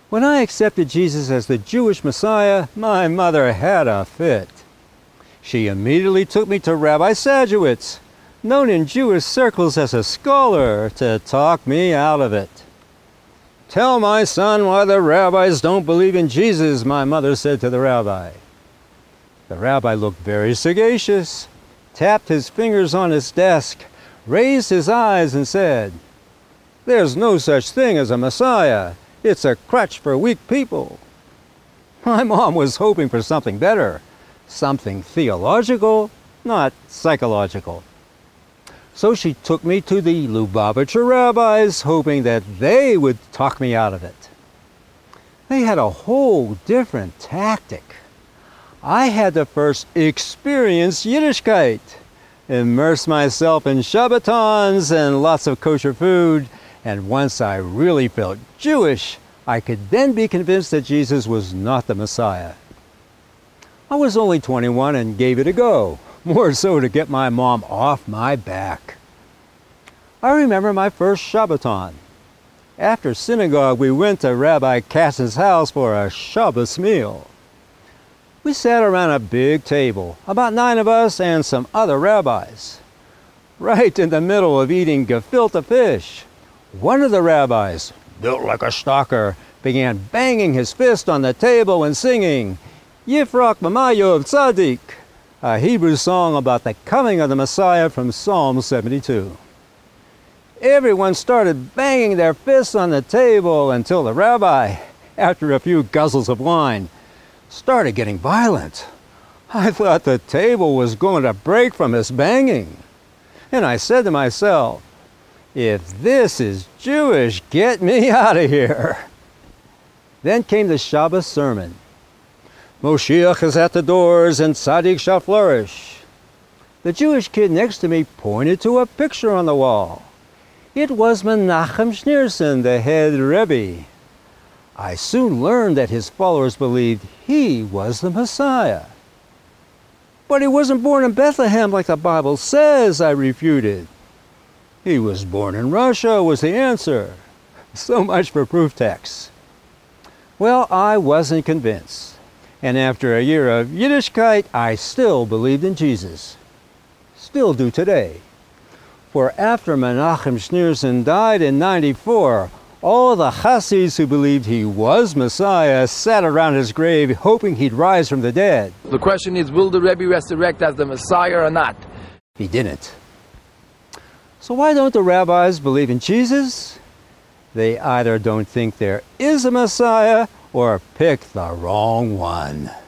When I accepted Jesus as the Jewish Messiah, my mother had a fit. She immediately took me to Rabbi Sadowitz, known in Jewish circles as a scholar, to talk me out of it. "Tell my son why the rabbis don't believe in Jesus," my mother said to the rabbi. The rabbi looked very sagacious, tapped his fingers on his desk, raised his eyes and said, "There's no such thing as a Messiah. It's a crutch for weak people." My mom was hoping for something better, something theological, not psychological. So she took me to the Lubavitcher rabbis, hoping that they would talk me out of it. They had a whole different tactic. I had to first experience Yiddishkeit, immerse myself in Shabbatons and lots of kosher food, and once I really felt Jewish, I could then be convinced that Jesus was not the Messiah. I was only 21 and gave it a go, more so to get my mom off my back. I remember my first Shabbaton. After synagogue, we went to Rabbi Katz's house for a Shabbos meal. We sat around a big table, about 9 of us and some other rabbis. Right in the middle of eating gefilte fish, one of the rabbis, built like a stalker, began banging his fist on the table and singing Yifrach Mamayov Tzadik, a Hebrew song about the coming of the Messiah from Psalm 72. Everyone started banging their fists on the table until the rabbi, after a few guzzles of wine, started getting violent. I thought the table was going to break from his banging. And I said to myself, if this is Jewish, get me out of here. Then came the Shabbos sermon. Moshiach is at the doors and Tzaddik shall flourish. The Jewish kid next to me pointed to a picture on the wall. It was Menachem Schneerson, the head Rebbe. I soon learned that his followers believed he was the Messiah. But he wasn't born in Bethlehem like the Bible says, I refuted. He was born in Russia, was the answer. So much for proof texts. Well, I wasn't convinced. And after a year of Yiddishkeit, I still believed in Jesus. Still do today. For after Menachem Schneerson died in '94, all the Hassids who believed he was Messiah sat around his grave hoping he'd rise from the dead. The question is, will the Rebbe resurrect as the Messiah or not? He didn't. So why don't the rabbis believe in Jesus? They either don't think there is a Messiah or pick the wrong one.